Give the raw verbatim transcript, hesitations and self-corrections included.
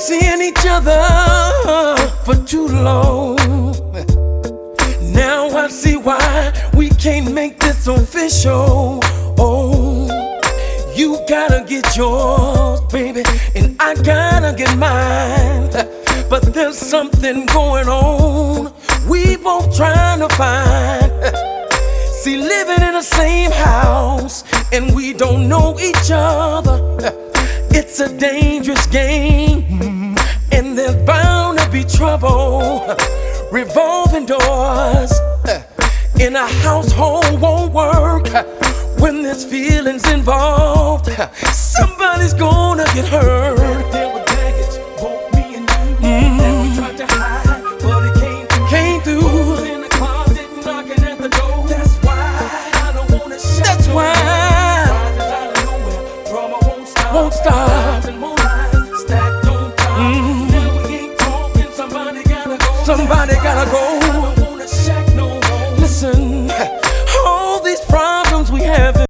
seeing each other for too long. Now I see why we can't make this official. Oh, you gotta get yours, baby, and I gotta get mine. But there's something going on we both trying to find. See, living in the same house and we don't know each other, it's a dangerous game, and there's bound to be trouble. Revolving doors in a household won't work when there's feelings involved. Somebody's gonna get hurt. There was baggage, both me and you, mm-hmm. that we tried to hide, but it came through. Came through. In the closet, knocking at the door. That's why I don't wanna shut. That's why. Out of nowhere, drama won't stop. Won't stop. Stacked on top. Mm-hmm. Now we ain't talking. Somebody gotta go. Somebody gotta go. I don't wanna shack no more. Listen, all these problems we have.